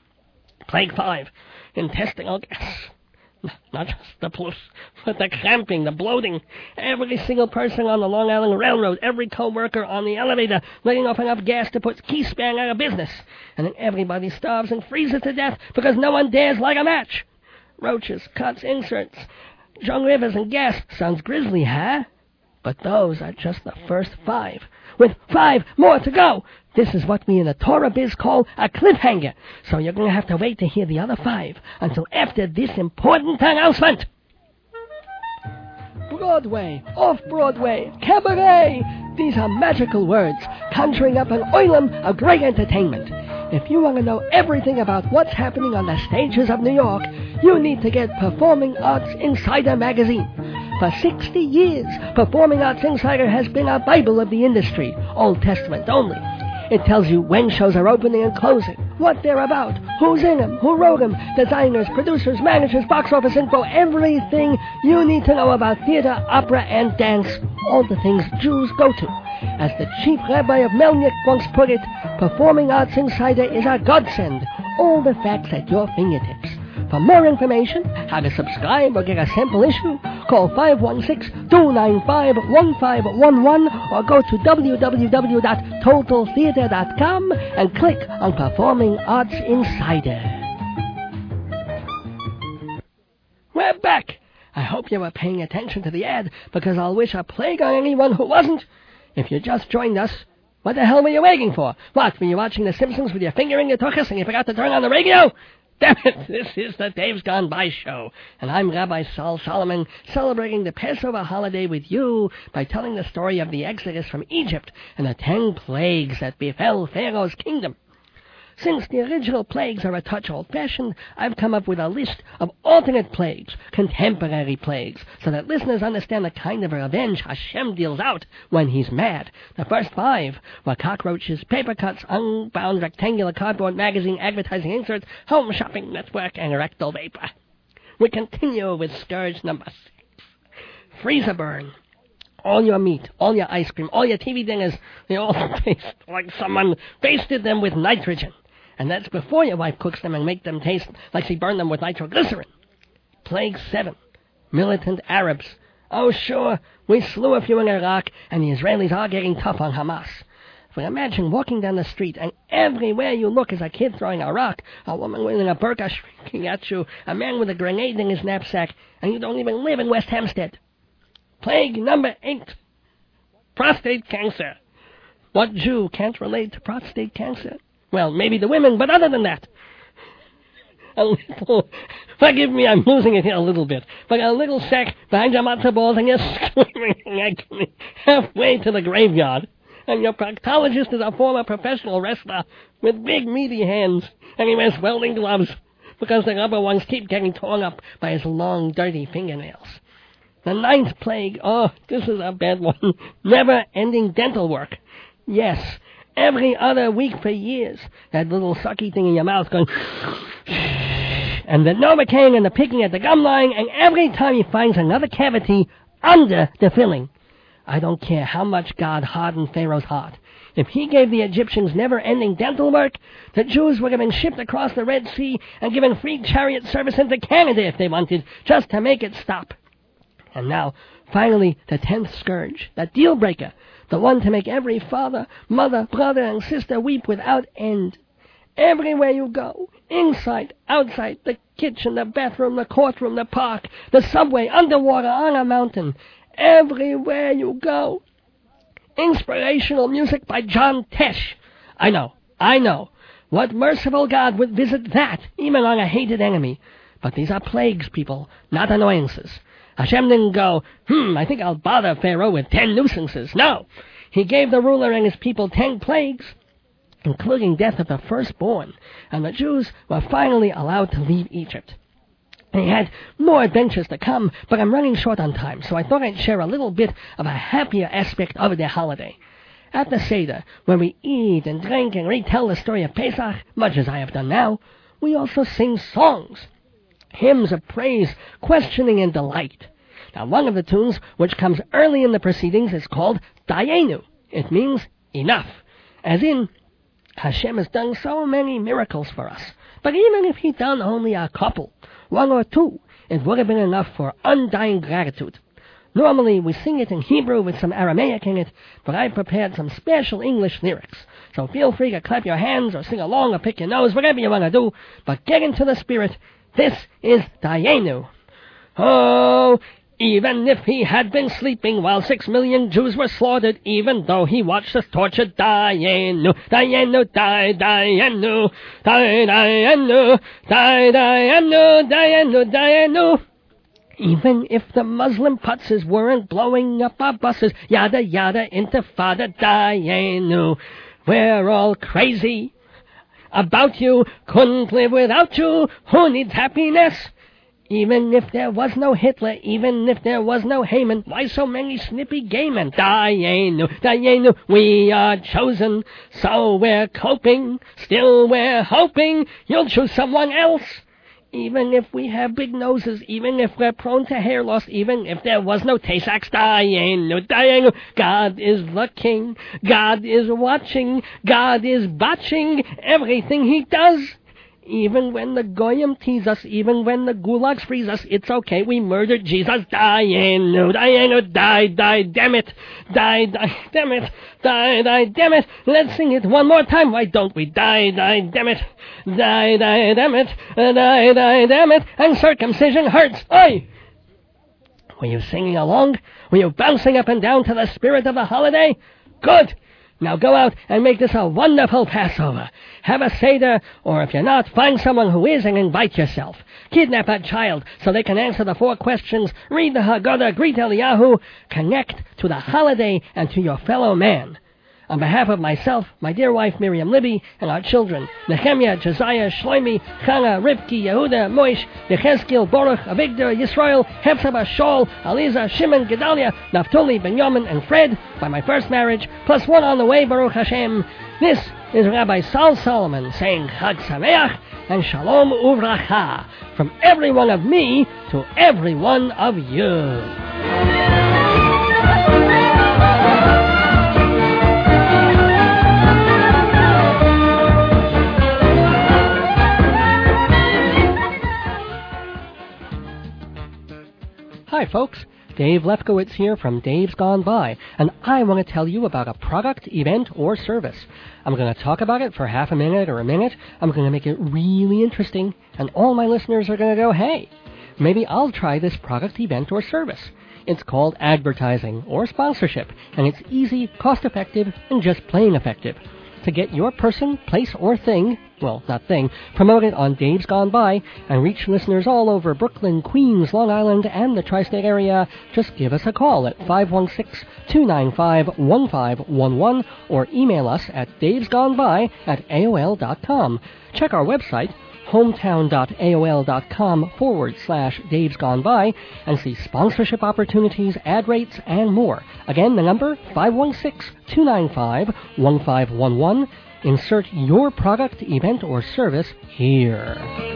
Plague 5, intestinal gas. Not just the plus, but the cramping, the bloating. Every single person on the Long Island Railroad, every co-worker on the elevator, letting off enough gas to put Key-Spang out of business. And then everybody starves and freezes to death because no one dares light a match. Roaches, cuts, inserts, Joan Rivers and gas. Sounds grisly, huh? But those are just the first 5, with 5 more to go. This is what we in the Torah biz call a cliffhanger, so you're going to have to wait to hear the other 5 until after this important announcement. Broadway, off-Broadway, cabaret. These are magical words, conjuring up an oilam of great entertainment. If you want to know everything about what's happening on the stages of New York, you need to get Performing Arts Insider magazine. For 60 years, Performing Arts Insider has been a Bible of the industry, Old Testament only. It tells you when shows are opening and closing, what they're about, who's in them, who wrote them, designers, producers, managers, box office info, everything you need to know about theater, opera, and dance, all the things Jews go to. As the chief rabbi of Melnik once put it, Performing Arts Insider is a godsend, all the facts at your fingertips. For more information, how to subscribe or get a sample issue, call 516-295-1511 or go to www.totaltheater.com and click on Performing Arts Insider. We're back! I hope you were paying attention to the ad, because I'll wish a plague on anyone who wasn't. If you just joined us, what the hell were you waiting for? What, were you watching The Simpsons with your finger in your tuchus and you forgot to turn on the radio? Damn it, this is the Dave's Gone By show, and I'm Rabbi Saul Solomon, celebrating the Passover holiday with you by telling the story of the Exodus from Egypt and the 10 plagues that befell Pharaoh's kingdom. Since the original plagues are a touch old-fashioned, I've come up with a list of alternate plagues, contemporary plagues, so that listeners understand the kind of revenge Hashem deals out when he's mad. The first 5 were cockroaches, paper cuts, unbound rectangular cardboard magazine advertising inserts, home shopping network, and rectal vapor. We continue with scourge number 6. Freezer burn. All your meat, all your ice cream, all your TV dinners, they all taste like someone basted them with nitrogen. And that's before your wife cooks them and make them taste like she burned them with nitroglycerin. Plague 7. Militant Arabs. Oh, sure, we slew a few in Iraq, and the Israelis are getting tough on Hamas. But imagine walking down the street, and everywhere you look is a kid throwing a rock, a woman wearing a burqa shrieking at you, a man with a grenade in his knapsack, and you don't even live in West Hampstead. Plague number 8. Prostate cancer. What Jew can't relate to prostate cancer? Well, maybe the women, but other than that, forgive me, I'm losing it here a little bit, but a little sack behind your matzo balls and you're screaming in agony halfway to the graveyard. And your proctologist is a former professional wrestler with big meaty hands, and he wears welding gloves because the rubber ones keep getting torn up by his long, dirty fingernails. The ninth plague, this is a bad one, never-ending dental work. Yes, every other week for years, that little sucky thing in your mouth going and the Novocaine and the picking at the gum line, and every time he finds another cavity under the filling. I don't care how much God hardened Pharaoh's heart. If he gave the Egyptians never-ending dental work, the Jews would have been shipped across the Red Sea and given free chariot service into Canada if they wanted, just to make it stop. And now, finally, the 10th scourge, that deal-breaker, the one to make every father, mother, brother, and sister weep without end. Everywhere you go, inside, outside, the kitchen, the bathroom, the courtroom, the park, the subway, underwater, on a mountain, everywhere you go. Inspirational music by John Tesh. I know. What merciful God would visit that, even on a hated enemy? But these are plagues, people, not annoyances. Hashem didn't go, I think I'll bother Pharaoh with 10 nuisances. No, he gave the ruler and his people 10 plagues, including death of the firstborn, and the Jews were finally allowed to leave Egypt. They had more adventures to come, but I'm running short on time, so I thought I'd share a little bit of a happier aspect of their holiday. At the Seder, when we eat and drink and retell the story of Pesach, much as I have done now, we also sing songs, hymns of praise, questioning, and delight. Now, one of the tunes, which comes early in the proceedings, is called Dayenu. It means enough, as in, Hashem has done so many miracles for us, but even if He'd done only a couple, 1 or 2, it would have been enough for undying gratitude. Normally, we sing it in Hebrew with some Aramaic in it, but I've prepared some special English lyrics. So feel free to clap your hands or sing along or pick your nose, whatever you want to do, but get into the spirit. This is Dayenu. Oh, even if he had been sleeping while 6 million Jews were slaughtered, even though he watched us tortured, Dayenu, Dayenu, Dayenu, Dayenu, Dayenu, Dayenu, Dayenu. Even if the Muslim putzes weren't blowing up our buses, yada yada, intifada, Dayenu. We're all crazy about you, couldn't live without you, who needs happiness? Even if there was no Hitler, even if there was no Haman, why so many snippy gay men? Dayenu, Dayenu, we are chosen, so we're coping, still we're hoping you'll choose someone else. Even if we have big noses, even if we're prone to hair loss, even if there was no Tay-Sachs, Dayenu, Dayenu. God is the king, God is watching, God is botching everything he does. Even when the Goyim tease us, even when the gulags freeze us, it's okay, we murdered Jesus. Dayenu, Dayenu, die, damn it. Die, damn it. Die, damn it. Let's sing it one more time, why don't we? Die, damn it. Die, damn it. Die, damn it. And circumcision hurts. Oi! Were you singing along? Were you bouncing up and down to the spirit of the holiday? Good! Now go out and make this a wonderful Passover. Have a Seder, or if you're not, find someone who is and invite yourself. Kidnap a child so they can answer the 4 questions, read the Haggadah, greet Eliyahu, connect to the holiday and to your fellow man. On behalf of myself, my dear wife Miriam Libby, and our children, Nehemiah, Josiah, Shlomi, Chana, Rivki, Yehuda, Moish, Yechezkel, Baruch, Avigdor, Yisrael, Hephzibah, Shaul, Aliza, Shimon, Gedalia, Naphtali, Benjamin, and Fred, by my first marriage, plus 1 on the way, Baruch Hashem. This is Rabbi Sal Solomon saying Chag Sameach and Shalom Uvracha from every one of me to every one of you. Hi folks, Dave Lefkowitz here from Dave's Gone By, and I want to tell you about a product, event, or service. I'm going to talk about it for half a minute or a minute. I'm going to make it really interesting, and all my listeners are going to go, hey, maybe I'll try this product, event, or service. It's called advertising or sponsorship, and it's easy, cost-effective, and just plain effective. To get your person, place, or thing well, not thing, promote it on Dave's Gone By and reach listeners all over Brooklyn, Queens, Long Island, and the tri-state area. Just give us a call at 516-295-1511 or email us at davesgoneby@aol.com. Check our website, hometown.aol.com/Dave's Gone By, and see sponsorship opportunities, ad rates, and more. Again, the number, 516-295-1511. Insert your product, event, or service here.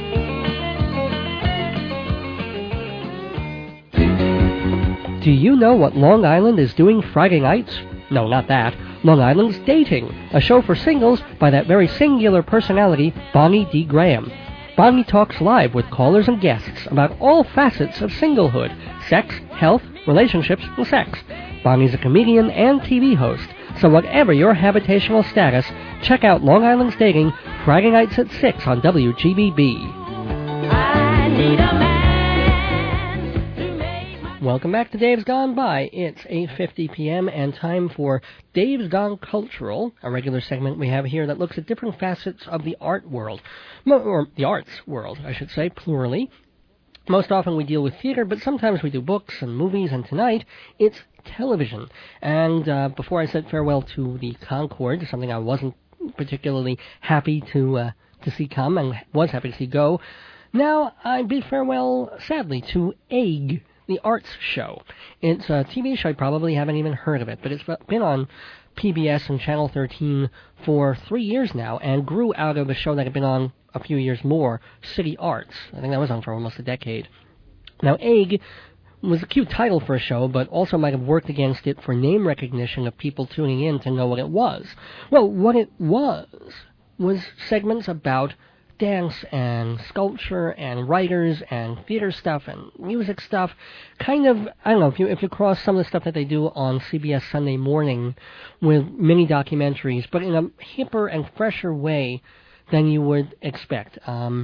Do you know what Long Island is doing Friday nights? No, not that. Long Island's Dating, a show for singles by that very singular personality, Bonnie D. Graham. Bonnie talks live with callers and guests about all facets of singlehood, sex, health, relationships, and sex. Bonnie's a comedian and TV host, so whatever your habitational status, check out Long Island's Dating Friday nights at 6 on WGBB. I need a man to make my... Welcome back to Dave's Gone By. It's 8:50 p.m. and time for Dave's Gone Cultural, a regular segment we have here that looks at different facets of the art world, or the arts world, I should say, plurally. Most often we deal with theater, but sometimes we do books and movies, and tonight it's television. And before I said farewell to the Concorde, something I wasn't particularly happy to see come and was happy to see go, now I bid farewell, sadly, to Egg, the arts show. It's a TV show, you probably haven't even heard of it, but it's been on PBS and Channel 13 for 3 years now, and grew out of a show that had been on a few years more, City Arts. I think that was on for almost a decade. Now, Egg was a cute title for a show, but also might have worked against it for name recognition of people tuning in to know what it was. Well, what it was segments about dance and sculpture and writers and theater stuff and music stuff. Kind of, I don't know, if you cross some of the stuff that they do on CBS Sunday Morning with mini documentaries, but in a hipper and fresher way than you would expect.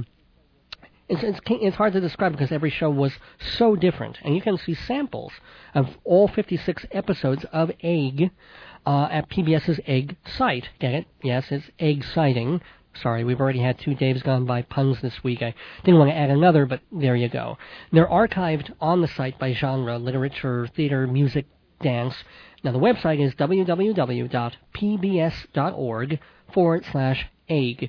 It's hard to describe because every show was so different, and you can see samples of all 56 episodes of Egg at PBS's Egg site. Get it? Yes, it's Egg sighting. Sorry, we've already had 2 Dave's Gone By puns this week. I didn't want to add another, but there you go. They're archived on the site by genre, literature, theater, music, dance. Now, the website is www.pbs.org/egg.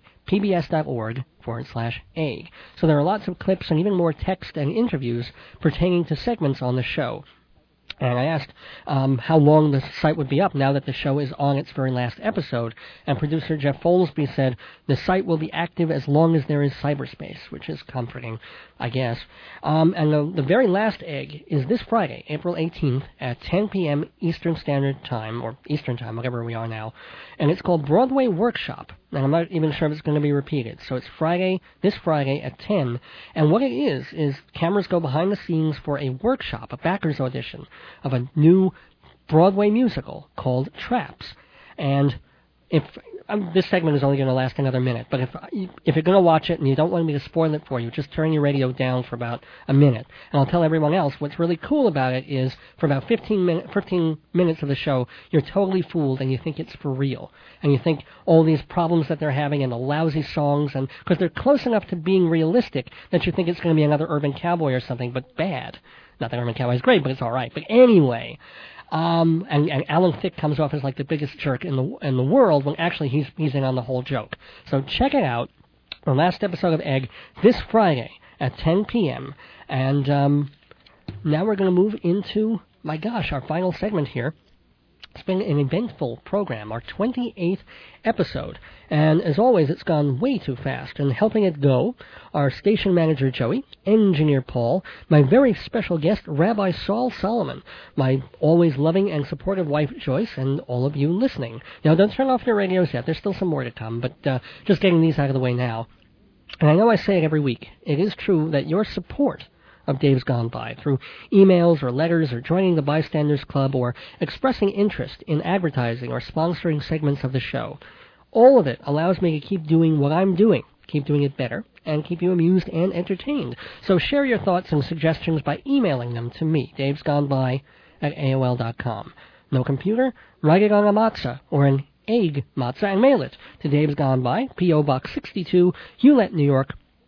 pbs.org/egg. So there are lots of clips and even more text and interviews pertaining to segments on the show. And I asked how long the site would be up now that the show is on its very last episode, and producer Jeff Folsby said the site will be active as long as there is cyberspace, which is comforting, I guess. And the very last Egg is this Friday, April 18th, at 10 p.m. Eastern Standard Time, or Eastern Time, whatever we are now, and it's called Broadway Workshop, and I'm not even sure if it's going to be repeated. So it's this Friday at 10, and what it is cameras go behind the scenes for a workshop, a backers audition, of a new Broadway musical called Traps. And this segment is only going to last another minute, but if you're going to watch it and you don't want me to spoil it for you, just turn your radio down for about a minute. And I'll tell everyone else what's really cool about it is for about 15 minutes of the show, you're totally fooled and you think it's for real. And you think all these problems that they're having and the lousy songs, and because they're close enough to being realistic that you think it's going to be another Urban Cowboy or something, but bad. Not that Urban Cowboy is great, but it's all right. But anyway, and Alan Thicke comes off as like the biggest jerk in the world when actually he's in on the whole joke. So check it out. The last episode of Egg this Friday at 10 p.m. And now we're going to move into, my gosh, our final segment here. It's been an eventful program, our 28th episode, and as always, it's gone way too fast. And helping it go, our station manager Joey, engineer Paul, my very special guest Rabbi Saul Solomon, my always loving and supportive wife Joyce, and all of you listening. Now, don't turn off your radios yet. There's still some more to come, but just getting these out of the way now. And I know I say it every week. It is true that your support of Dave's Gone By, through emails or letters or joining the Bystanders Club or expressing interest in advertising or sponsoring segments of the show. All of it allows me to keep doing what I'm doing, keep doing it better, and keep you amused and entertained. So share your thoughts and suggestions by emailing them to me, davesgoneby@aol.com. No computer? Write it on a matzah or an egg matzah and mail it to Dave's Gone By, P.O. Box 62, Hewlett, New York,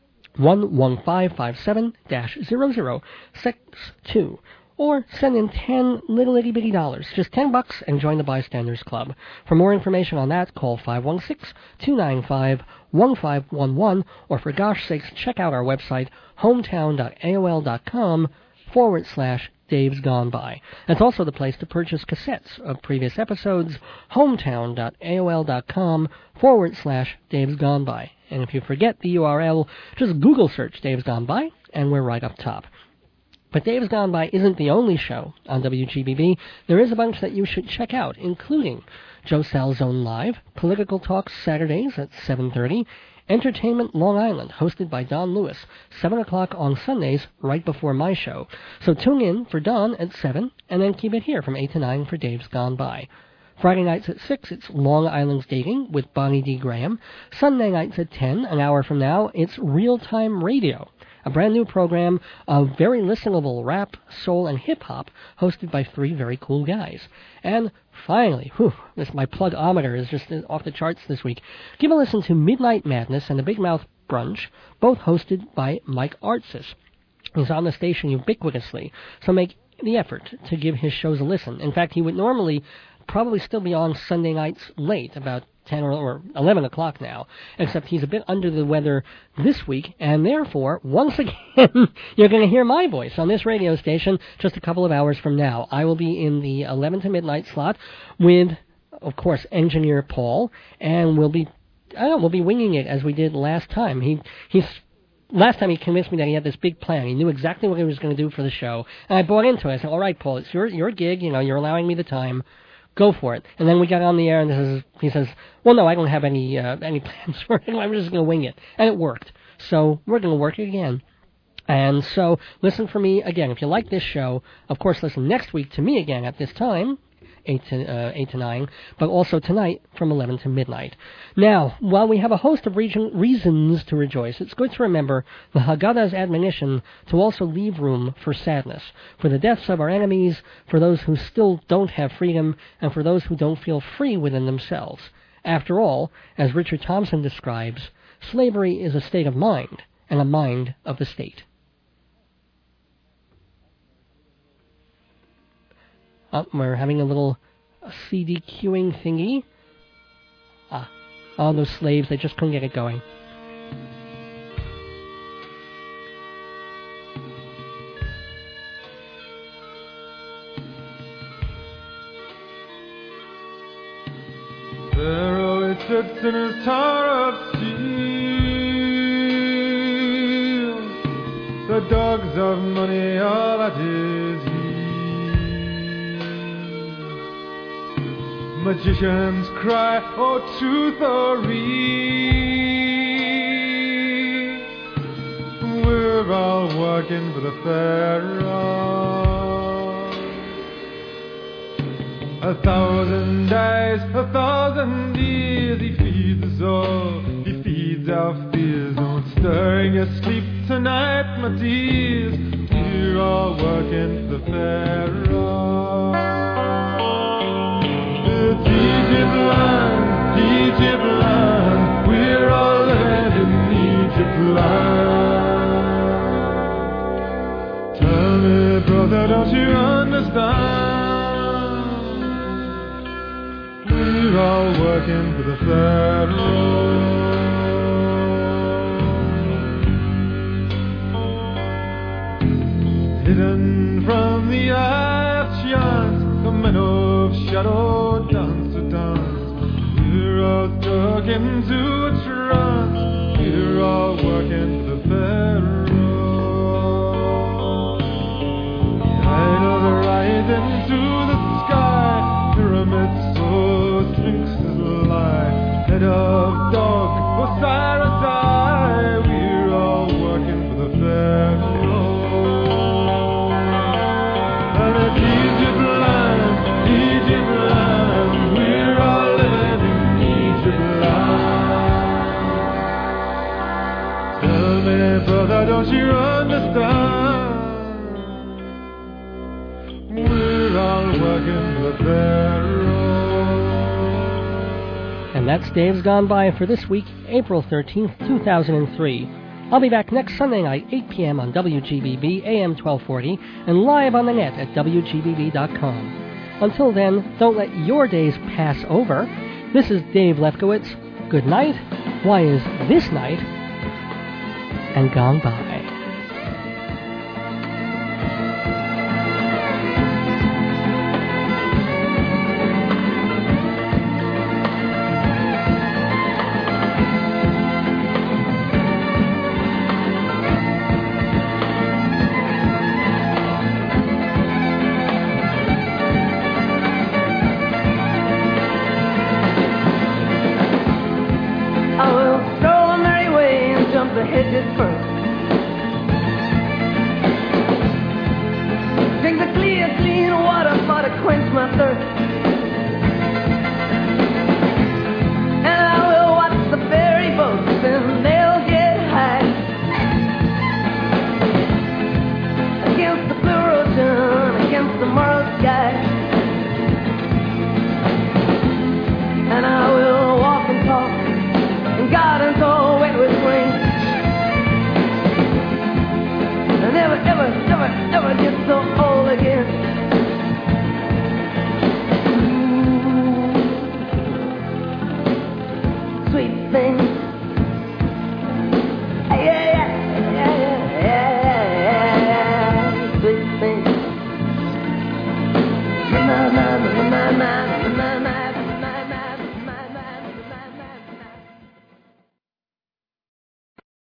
11557-0062. Or send in 10 little itty bitty dollars, just $10, and join the Bystanders Club. For more information on that, call 516-295-1511, or for gosh sakes, check out our website, hometown.aol.com/Dave's Gone By. That's also the place to purchase cassettes of previous episodes, hometown.aol.com/Dave's Gone By. And if you forget the URL, just Google search Dave's Gone By, and we're right up top. But Dave's Gone By isn't the only show on WGBB. There is a bunch that you should check out, including Joe Salzone Live, Political Talks Saturdays at 7:30, Entertainment Long Island, hosted by Don Lewis, 7 o'clock on Sundays, right before my show. So tune in for Don at 7, and then keep it here from 8 to 9 for Dave's Gone By. Friday nights at 6, it's Long Island's Dating with Bonnie D. Graham. Sunday nights at 10, an hour from now, it's Real Time Radio, a brand new program of very listenable rap, soul, and hip-hop, hosted by 3 very cool guys. And finally, my plug-ometer is just off the charts this week. Give a listen to Midnight Madness and the Big Mouth Brunch, both hosted by Mike Artsis. He's on the station ubiquitously, so make the effort to give his shows a listen. In fact, he would normally probably still be on Sunday nights late, about 10 or 11 o'clock now, except he's a bit under the weather this week, and therefore, once again, you're going to hear my voice on this radio station just a couple of hours from now. I will be in the 11 to midnight slot with, of course, Engineer Paul, and we'll be winging it as we did last time. Last time he convinced me that he had this big plan. He knew exactly what he was going to do for the show, and I bought into it. I said, all right, Paul, it's your gig, you're allowing me the time. Go for it. And then we got on the air, and he says, well, no, I don't have any plans for it. I'm just going to wing it. And it worked. So we're going to work it again. And so listen for me again. If you like this show, of course, listen next week to me again at this time, 8 to 9, but also tonight from 11 to midnight. Now, while we have a host of reasons to rejoice, it's good to remember the Haggadah's admonition to also leave room for sadness, for the deaths of our enemies, for those who still don't have freedom, and for those who don't feel free within themselves. After all, as Richard Thompson describes, slavery is a state of mind, and a mind of the state. We're having a little CD queuing thingy. All those slaves, they just couldn't get it going. Pharaoh sits in his tower of steel. The dogs of money are at his heels. Magicians cry, oh, truth or real. We're all working for the Pharaoh. 1,000 days, 1,000 years, he feeds us all, he feeds our fears. Don't stir in your sleep tonight, my dears. We're all working for the Pharaoh. Egypt land, we're all living in Egypt land. Tell me, brother, don't you understand? We're all working for the Pharaoh. Hidden from the eye of chance, the men of shadow dance to dance. We're all stuck into a trance. We're all working for the Pharaoh. The light of the rising to the sky. Pyramids so sphinxes lie. Head of dog, Osiris eye. We're all working for the Pharaoh. And it's Egypt land, Egypt land. We're all living in Egypt land. Tell me, brother, don't you understand? We're all working for the Pharaoh. And that's Dave's Gone By for this week, April 13th, 2003. I'll be back next Sunday night, 8 p.m. on WGBB AM 1240 and live on the net at WGBB.com. Until then, don't let your days pass over. This is Dave Lefkowitz. Good night. Why is this night and gone by? The hedges first. Drink the clear, clean water for to quench my thirst. And I will watch the ferry boats and they'll get high against the blue ocean, against the moral sky. And I will walk and talk in gardens all wet with spring. Never, ever, ever, ever get so old.